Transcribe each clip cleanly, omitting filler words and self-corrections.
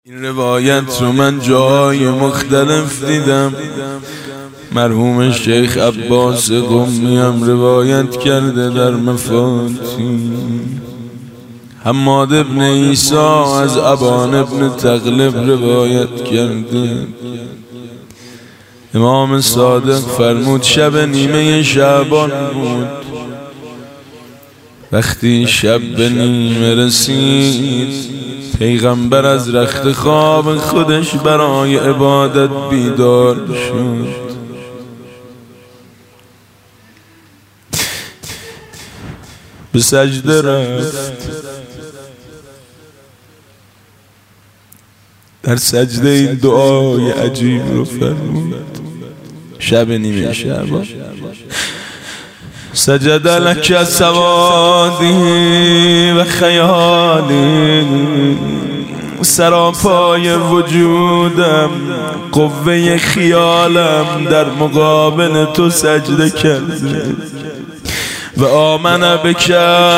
این روایت رو من جای مختلف دیدم. مرحوم شیخ عباس قمی هم روایت کرده در مفاتی. حماد ابن عیسی از ابان ابن تغلب روایت کرده. امام صادق فرمود شب نیمه شعبان بود. وقتی شب به نیمه رسید، پیغمبر از رخت خواب خودش برای عبادت بیدار شد. به سجده رفت. در سجده این دعای عجیب رو فرمود. شب نیمه شعبان. سجد لک سوادی و خیالی، سراپای وجودم قوه خیالم در مقابل تو سجده کرده. و آمن بک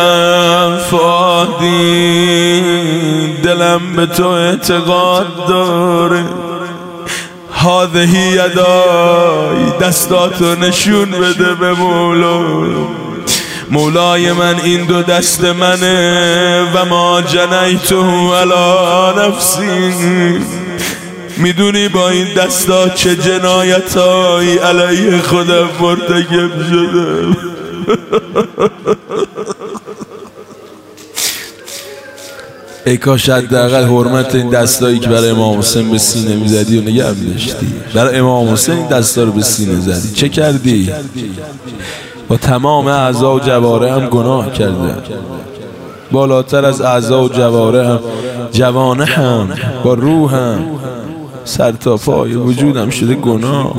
فؤادی، دلم به تو اعتقاد داره. هذه یدای، دستاتو نشون بده به مولای من این دو دست منه. و ما جنیته علی نفسی، میدونی با این دستا چه جنایتایی علیه خودم مرتکب شدم. ای کاش حداقل حرمت این دستایی که برای امام حسین به سینه میزدی و نگه می‌داشتی. برای امام حسین این دستا رو به سینه زدی، چه کردی؟ با تمام اعضا و جواره هم گناه کرده. بالاتر از اعضا و جواره هم جوانه هم با روح هم سر تا پای وجودم شده گناه.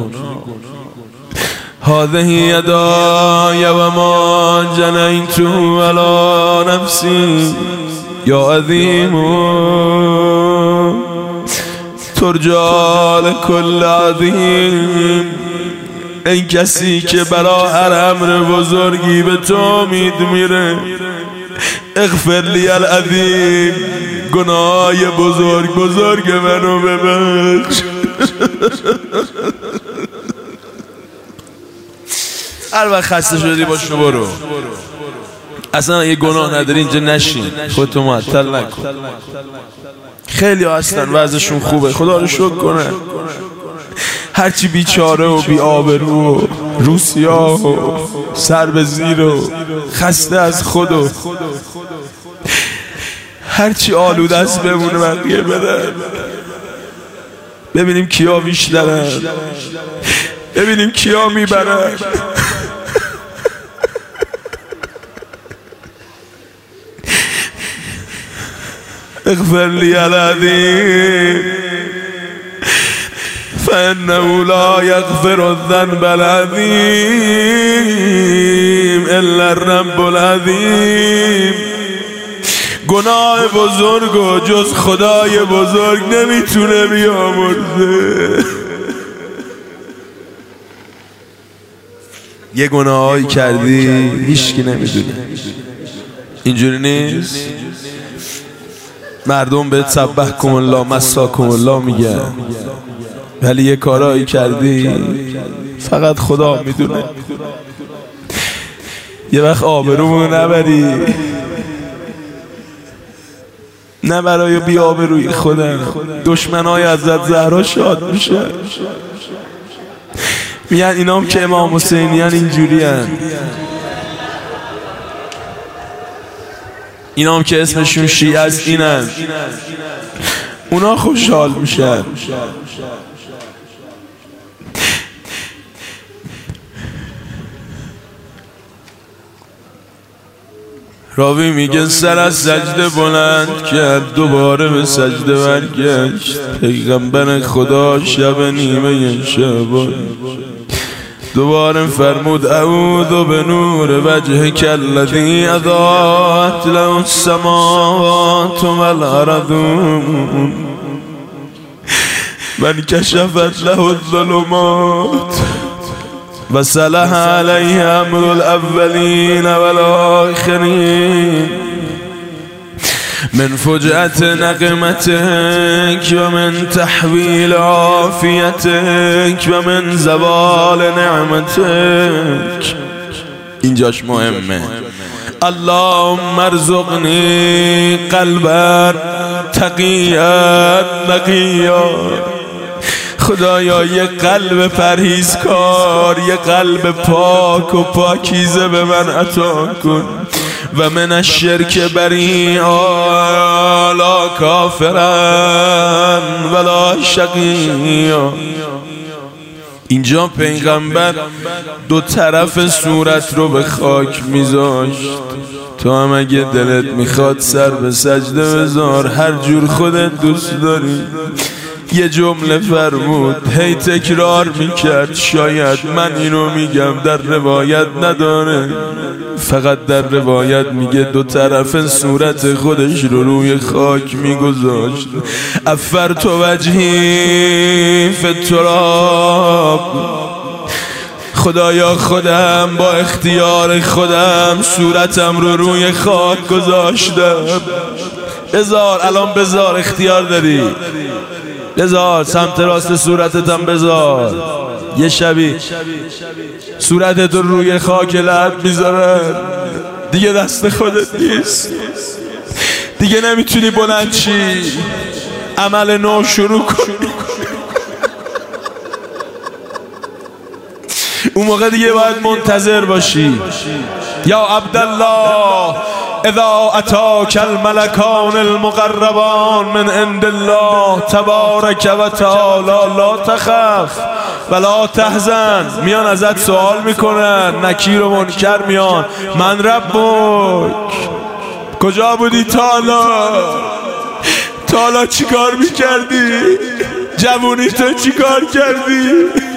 هذه یدای و ما جنیت علی نفسی یا عظیم ترجال کل عظیم. این کسی که برای هر امر بزرگی به تو امید میره. اغفر لی العظیم، گناه بزرگ منو ببخش. هر وقت خسته شدی باشو برو. اصلا اگه گناه نداری اینجا نشین، خودتو معطل نکن. خیلی ها هستن وضعشون خوبه، خدا رو شکر کنه. هرچی بیچاره و بی آبرو و روسیا و سر به زیر و خسته از خود و هرچی آلوده است بمونه بقیه بدن. ببینیم کیا بیشترن، ببینیم کیا میبرن. اغفر لی العظیم فانه لا یغفر الذنب العظیم الا الرب العظیم. گناه بزرگ و جز خدای بزرگ نمیتونه بیامرزه. یه گناهایی کردی هیچکی نمیدونه. اینجوری نیست؟ مردم بهت سبحکم الله مساکم الله میگن، ولی یه کارایی کردی فقط خدا میدونه. یه وقت آبرومونو نبری، نه برای بی آبروی خودم. دشمنای حضرت زهرا شاد میشن، میگن اینام که امام حسینیان اینجوری هن، اینام که اسمشون شیعه است اینن، اونا خوشحال میشن. راوی میگه سر از سجده بلند کرد، دوباره به سجده برگشت. پیغمبر خدا شب نیمه شعبان دوباره فرمود اعوذ بنور وجهک الذی اضاءت له السماوات والارض من کشفت له الظلمات و صلح علیه امر الاولین والآخرین من فجعت نقمتك و من تحویل عافیتک و من زوال نعمتک. اینجاش مهمه. اللهم ارزقنی قلبا تقیا نقیا. خدایا یه قلب پرهیزکار، یه قلب پاک و پاکیزه به من عطا کن. و من الشرک بریئا لا کافرا ولا شقیا. اینجا پیغمبر دو طرف صورت رو به خاک میذاشت. تو هم اگه دلت میخواد سر به سجده بذار، هر جور خودت دوست داری. یه جمله فرمود، هی تکرار میکرد. شاید من اینو میگم در روایت نداره، فقط در روایت میگه دو طرف صورت خودش رو روی خاک میگذاشت. افرت وجهی فی التراب. خدایا خودم با اختیار خودم صورتم رو روی خاک گذاشتم. بذار الان، بذار، اختیار داری، بذار سمت راست صورتتم بذار. یه شبی صورتت رو روی خاک لب میذارن، دیگه دست خودت نیست، دیگه نمیتونی بلند چی، عمل نو شروع کن. اون موقع دیگه باید منتظر باشی. یا عبدالله اذا اتاک الملکان المقربان من عند الله تبارک و تعالی لا تخف ولا تحزن. میان ازت سوال میکنن، نکیر و منکر میان، من ربک، کجا بودی تا حالا چی کار میکردی؟ جوونی تو چی کار کردی؟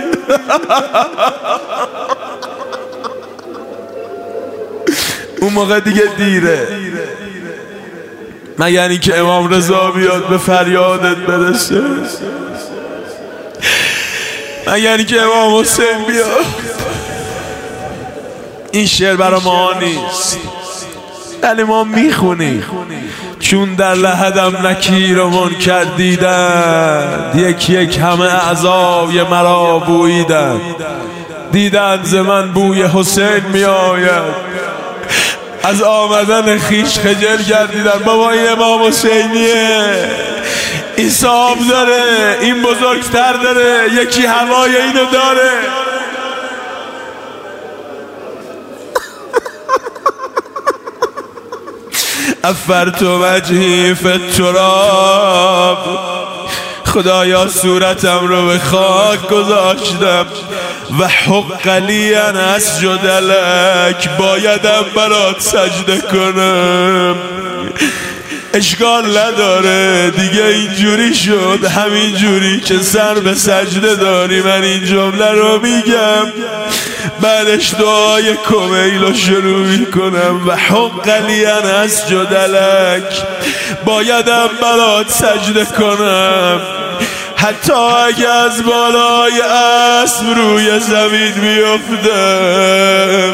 اون موقع دیگه دیره. مگر اینکه امام رضا بیاد به فریادت برسه، مگر اینکه امام حسین بیاد. این شعر برای ما نیست، ولی ما میخونیم چون در لحدم نکیر و منکر دیدند، یک یک همه اعضای مرا بوییدند. دیدند ز من بوی حسین میآید، از آمدن خیش خجل گردیدن. بابا این امام حسینیه، این صاحب داره، این بزرگتر داره، یکی هوای اینو داره. افرت وجهی فی التراب. خدایا صورتم رو به خاک گذاشتم. و حق لی ان اسجد لک. بایدم برات سجده کنم، اشکال نداره دیگه، اینجوری شد، همین جوری که سر به سجده داری. من این جمله رو میگم، بعدش دعای کمیل رو شروع میکنم. و حق لی ان اسجد لک. بایدم برات سجده کنم، حتی اگه از بالای اسب روی زمین بیفتم،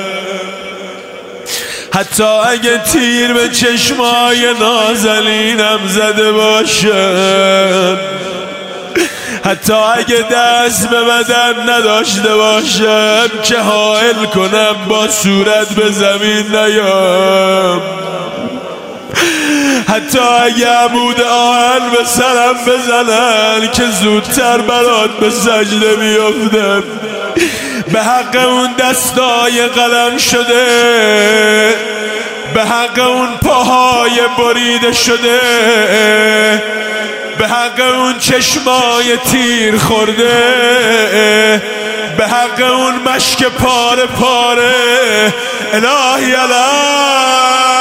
حتی اگه تیر به چشمای نازنینم زده باشم، حتی اگه دست به بدن نداشته باشم که حائل کنم با صورت به زمین نیام، حتی اگه عمود آهن به سرم بزنن که زودتر برات به سجده بیفتم، به حق اون دستای قلم شده، به حق اون پاهای بریده شده، به حق اون چشمای تیر خورده، به حق اون مشک پاره پاره. الهی الهی